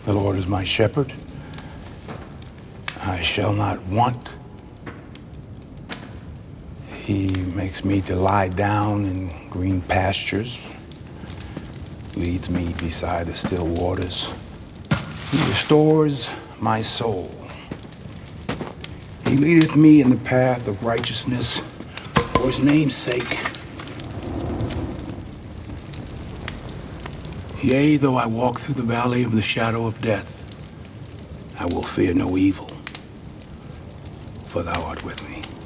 The Lord is my shepherd. I shall not want. He makes me to lie down in green pastures, leads me beside the still waters. He restores my soul. He leadeth me in the path of righteousness for his name's sake. Yea, though I walk through the valley of the shadow of death, I will fear no evil, for thou art with me.